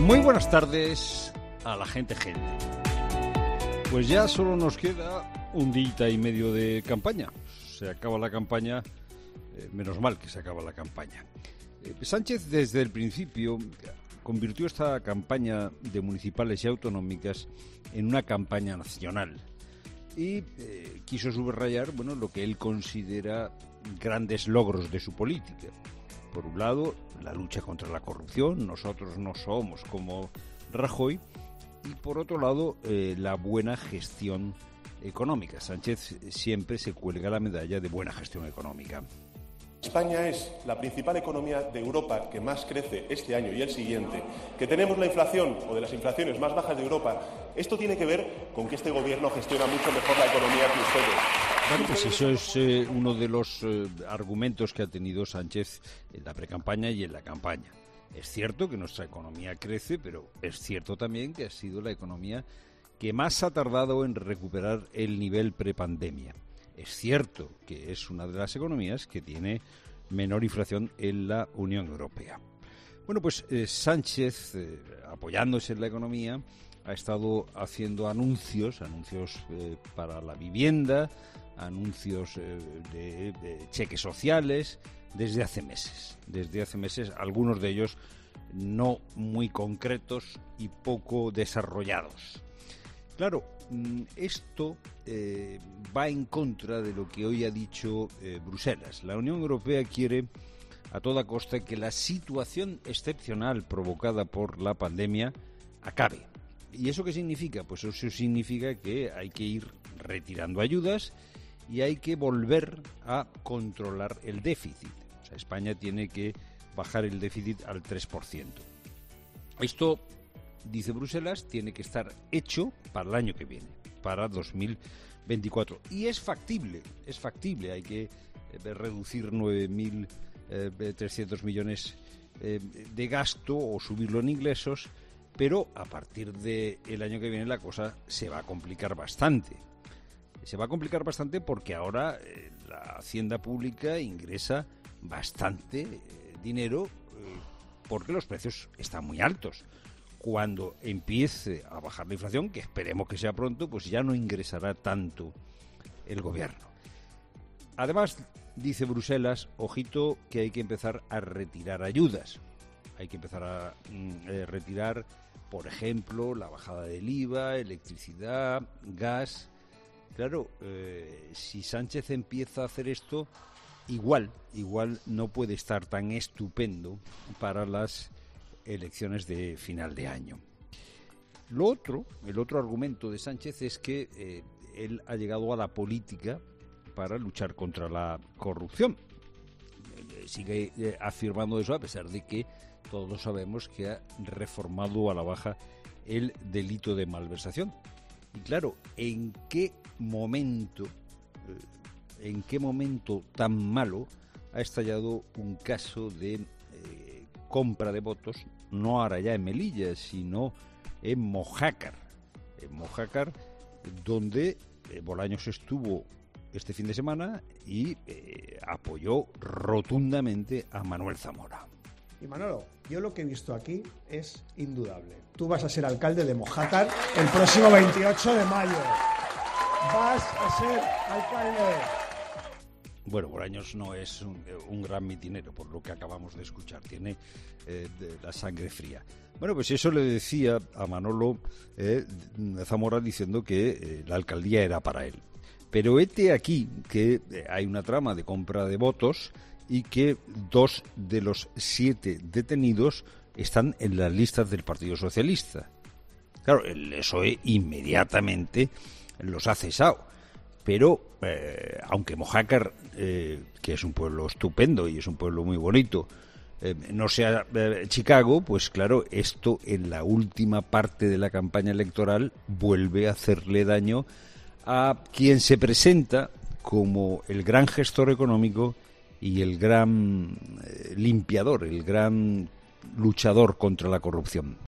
Muy buenas tardes a la gente. Pues ya solo nos queda un día y medio de campaña. Se acaba la campaña, menos mal que se acaba la campaña. Sánchez desde el principio convirtió esta campaña de municipales y autonómicas en una campaña nacional y quiso subrayar, bueno, lo que él considera grandes logros de su política. Por un lado, la lucha contra la corrupción, nosotros no somos como Rajoy, y por otro lado, la buena gestión económica. Sánchez siempre se cuelga la medalla de buena gestión económica. España es la principal economía de Europa que más crece este año y el siguiente, que tenemos la inflación o de las inflaciones más bajas de Europa. Esto tiene que ver con que este gobierno gestiona mucho mejor la economía que ustedes. Bueno, pues eso es uno de los argumentos que ha tenido Sánchez en la precampaña y en la campaña. Es cierto que nuestra economía crece, pero es cierto también que ha sido la economía que más ha tardado en recuperar el nivel prepandemia. Es cierto que es una de las economías que tiene menor inflación en la Unión Europea. Bueno, pues Sánchez, apoyándose en la economía, ha estado haciendo anuncios para la vivienda, anuncios de cheques sociales desde hace meses. Algunos de ellos no muy concretos y poco desarrollados. Claro, esto va en contra de lo que hoy ha dicho Bruselas. La Unión Europea quiere a toda costa que la situación excepcional provocada por la pandemia acabe. ¿Y eso qué significa? Pues eso significa que hay que ir retirando ayudas y hay que volver a controlar el déficit. O sea, España tiene que bajar el déficit al 3%. Esto, dice Bruselas, tiene que estar hecho para el año que viene, para 2024. Y es factible, hay que reducir 9.300 millones de gasto o subirlo en ingresos, pero a partir del año que viene la cosa se va a complicar bastante. Se va a complicar bastante porque ahora la Hacienda Pública ingresa bastante dinero porque los precios están muy altos. Cuando empiece a bajar la inflación, que esperemos que sea pronto, pues ya no ingresará tanto el gobierno. Además, dice Bruselas, ojito, que hay que empezar a retirar ayudas. Hay que empezar a retirar, por ejemplo, la bajada del IVA, electricidad, gas. Claro, si Sánchez empieza a hacer esto, igual no puede estar tan estupendo para las elecciones de final de año. El otro argumento de Sánchez es que él ha llegado a la política para luchar contra la corrupción. Sigue afirmando eso a pesar de que todos sabemos que ha reformado a la baja el delito de malversación. Y claro, ¿en qué momento tan malo ha estallado un caso de compra de votos, no ahora ya en Melilla, sino en Mojácar? En Mojácar, donde Bolaños estuvo este fin de semana y apoyó rotundamente a Manuel Zamora. Y Manolo, yo lo que he visto aquí es indudable. Tú vas a ser alcalde de Mojácar el próximo 28 de mayo. Vas a ser alcalde. Bueno, Bolaños no es un gran mitinero, por lo que acabamos de escuchar. Tiene la sangre fría. Bueno, pues eso le decía a Manolo Zamora diciendo que la alcaldía era para él. Pero hete aquí que hay una trama de compra de votos y que 2 de los 7 detenidos están en las listas del Partido Socialista. Claro, el PSOE inmediatamente los ha cesado. Pero, aunque Mojácar, que es un pueblo estupendo y es un pueblo muy bonito, no sea Chicago, pues claro, esto en la última parte de la campaña electoral vuelve a hacerle daño a quien se presenta como el gran gestor económico y el gran limpiador, el gran luchador contra la corrupción.